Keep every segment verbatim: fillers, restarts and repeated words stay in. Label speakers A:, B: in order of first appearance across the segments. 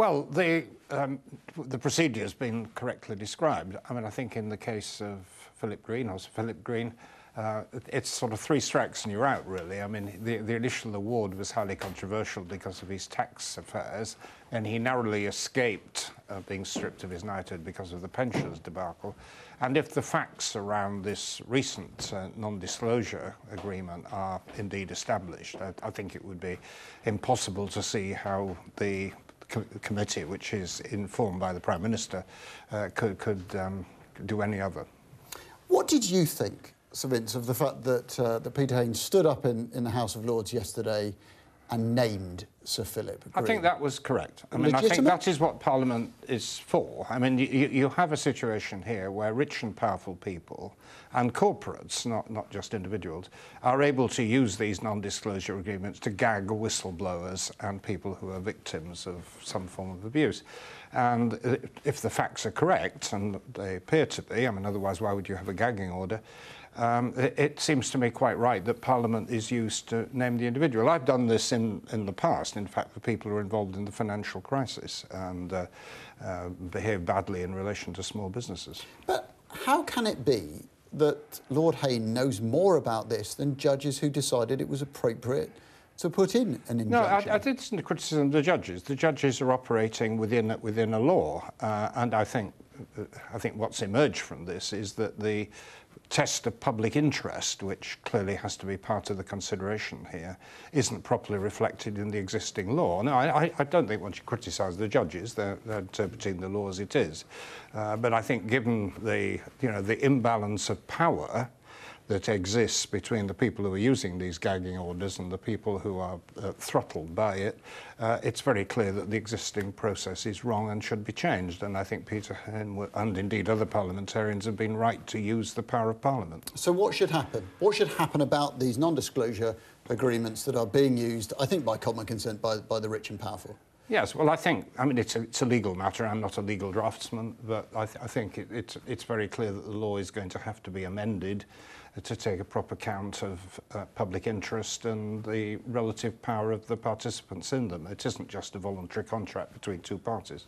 A: Well, the, um, the procedure has been correctly described. I mean, I think in the case of Philip Green, or Sir Philip Green, uh, it's sort of three strikes and you're out, really. I mean, the, the initial award was highly controversial because of his tax affairs, and he narrowly escaped uh, being stripped of his knighthood because of the pensions debacle. And if the facts around this recent uh, non-disclosure agreement are indeed established, I, I think it would be impossible to see how the co committee, which is informed by the Prime Minister, uh, could, could um, do any other.
B: What did you think, Sir Vince, of the fact that, uh, that Peter Hain stood up in, in the House of Lords yesterday and named Sir Philip Green?
A: I think that was correct. I mean, I think that is what Parliament is for. I mean, you, you have a situation here where rich and powerful people and corporates, not, not just individuals, are able to use these non-disclosure agreements to gag whistleblowers and people who are victims of some form of abuse. And if the facts are correct, and they appear to be, I mean, otherwise why would you have a gagging order? Um, it, it seems to me quite right that Parliament is used to name the individual. I've done this in, in the past, in fact, for people who are involved in the financial crisis and uh, uh, behave badly in relation to small businesses.
B: But how can it be that Lord Hain knows more about this than judges who decided it was appropriate to put in an injunction?
A: No, I, I didn't criticism the judges. The judges are operating within, within a law, uh, and I think, I think what's emerged from this is that the test of public interest, which clearly has to be part of the consideration here, isn't properly reflected in the existing law. No, I, I don't think one should criticise the judges. They're, they're interpreting the law as it is. Uh, but I think given the, you know, the imbalance of power that exists between the people who are using these gagging orders and the people who are uh, throttled by it, uh, it's very clear that the existing process is wrong and should be changed. And I think Peter Hain and indeed other parliamentarians have been right to use the power of Parliament.
B: So what should happen? What should happen about these non-disclosure agreements that are being used, I think by common consent, by, by the rich and powerful?
A: Yes, well, I think, I mean, it's a, it's a legal matter. I'm not a legal draftsman, but I, th I think it, it's, it's very clear that the law is going to have to be amended to take a proper account of uh, public interest and the relative power of the participants in them. It isn't just a voluntary contract between two parties.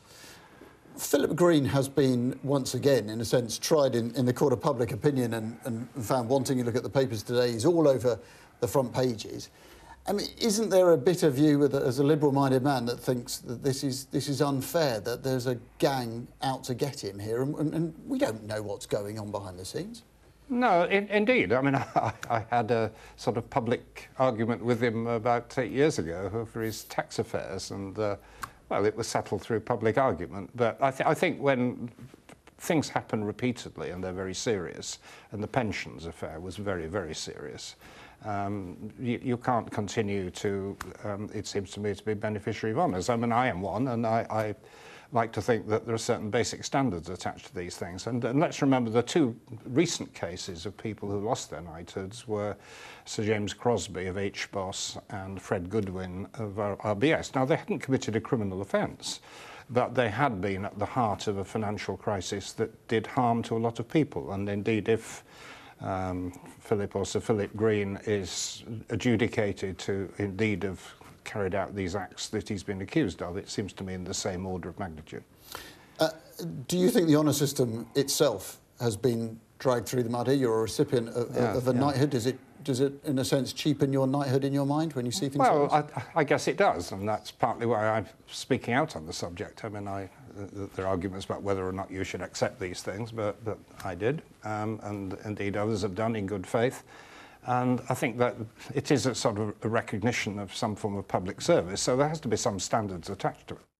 B: Philip Green has been, once again, in a sense, tried in, in the court of public opinion and, and found wanting. You look at the papers today, he's all over the front pages. I mean, isn't there a bit of you, as a liberal-minded man, that thinks that this is this is unfair, that there's a gang out to get him here, and, and, and we don't know what's going on behind the scenes?
A: No, in, indeed. I mean, I, I had a sort of public argument with him about eight years ago over his tax affairs, and, uh, well, it was settled through public argument. But I, th I think when things happen repeatedly and they're very serious, and the pensions affair was very, very serious, um, you, you can't continue to, um, it seems to me, to be beneficiary of honours. I mean, I am one, and I, I like to think that there are certain basic standards attached to these things. And, and let's remember the two recent cases of people who lost their knighthoods were Sir James Crosby of H B O S and Fred Goodwin of R B S. Now, they hadn't committed a criminal offence, but they had been at the heart of a financial crisis that did harm to a lot of people. And indeed, if um, Philip or Sir Philip Green is adjudicated to indeed have carried out these acts that he's been accused of, it seems to me in the same order of magnitude.
B: Uh, do you think the honour system itself has been dragged through the mud here? You're a recipient of, yeah, of a yeah. knighthood. Does it, does it, in a sense, cheapen your knighthood in your mind when you see things
A: well,
B: like this?
A: Well, I, I guess it does, and that's partly why I'm speaking out on the subject. I mean, I, uh, there are arguments about whether or not you should accept these things, but, but I did, um, and indeed others have done in good faith. And I think that it is a sort of a recognition of some form of public service, so there has to be some standards attached to it.